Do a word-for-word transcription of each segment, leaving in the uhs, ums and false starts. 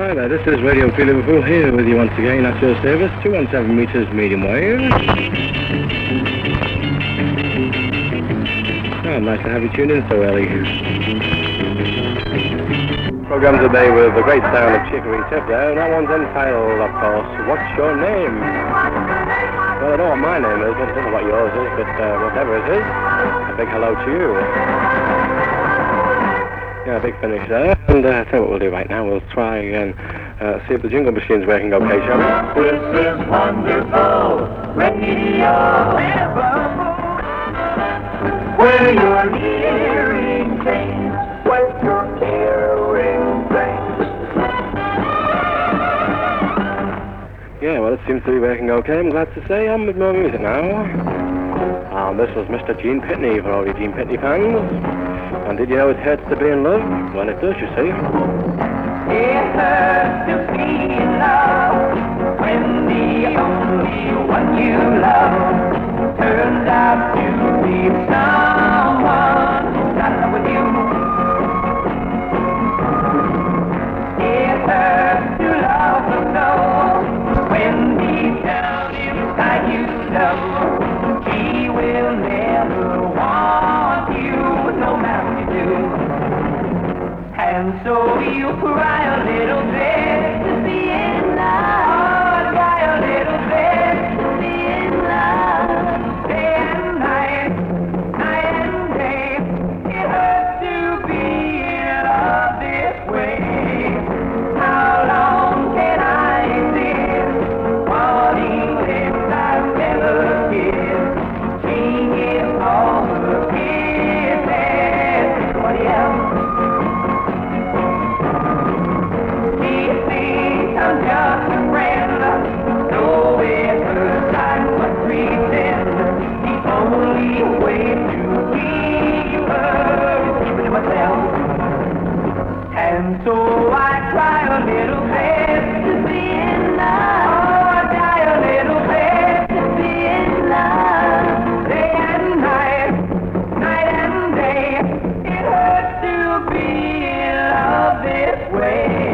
Hi there, this is Radio Free Liverpool here with you once again at your service, two one seven metres medium wave. Oh, nice to have you tuned in so early. Programme today with the great sound of Chicory Tip there. That one's entitled, of course, What's Your Name? Well, I know what my name is, but I don't know what yours is, but uh, whatever it is, a big hello to you. Yeah, a big finish there. And uh, I think what we'll do right now, we'll try and uh, see if the jingle machine's working okay, shall we? This is wonderful radio, where you're hearing things, where you're hearing things. Yeah, well, it seems to be working okay, I'm glad to say. I'm with more music now. Um, this was Mister Gene Pitney for all you Gene Pitney fans. And did you know it hurts to be in love? Well, it does, you see. It hurts to be in love when the only one you love turns out to be someone who's not in love with you. It hurts to love the snow when deep down inside you know he will never want you, no matter what you do. And so you cry a little bit to be in love. Oh, cry a little bit to be in love. Day and night, night and day. It hurts to be in love this way. How long can I exist wanting this I've never kissed? Singing all the kisses. What else? I'm just a friend, so it hurts I must pretend. The only way to keep her is keep it to myself. And so I try a little bit to be in love. Oh, I try a little bit to be in love. Day and night, night and day. It hurts to be in love this way.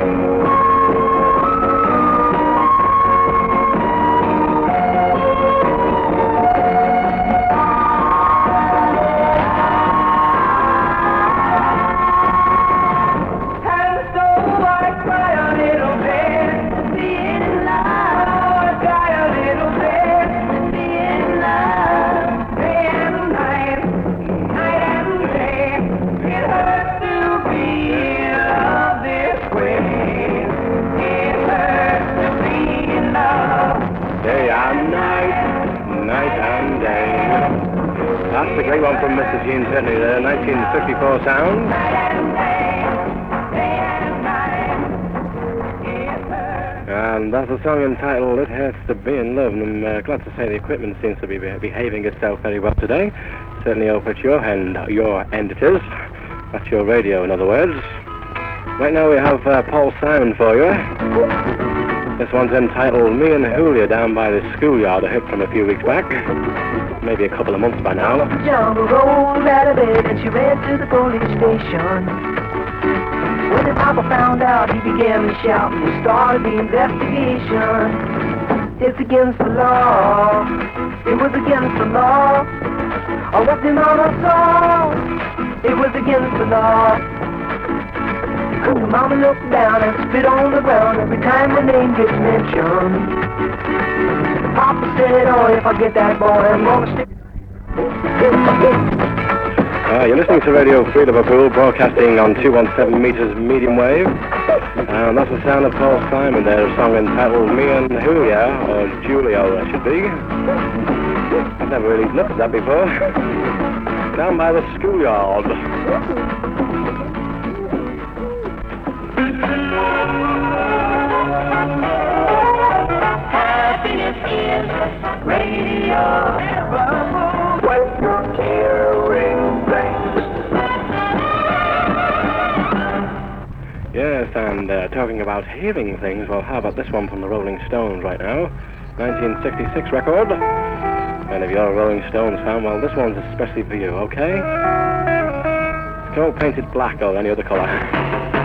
That's a great one from Mister Gene Pitney there, nineteen fifty-four sound. And that's a song entitled It Hurts to Be in Love, and I'm uh, glad to say the equipment seems to be behaving itself very well today. Certainly hope at your end, your end it is. That's your radio, in other words. Right now we have uh, Paul Simon for you. This one's entitled Me and Julia Down by the Schoolyard, a hit from a few weeks back. Maybe a couple of months by now. John rolled out of bed and she ran to the police station. When the papa found out, he began to shout and he started the investigation. It's against the law. It was against the law. Oh, what the mama saw. It was against the law. The mama looked down and spit on the ground every time the name gets mentioned. Papa said, oh, if I get that boy, I'm gonna stick. Uh, you're listening to Radio Free Liverpool, broadcasting on two one seven metres medium wave. And that's the sound of Paul Simon there, a song entitled Me and Julia, or Julio, that should be. I've never really looked at that before. Down by the schoolyard. Happiness is radio. When you're caring things. Yes, and uh, talking about hearing things, well, how about this one from the Rolling Stones right now? nineteen sixty-six record. And if you're a Rolling Stones fan, well, this one's especially for you, okay? It's called Painted Black or any other colour.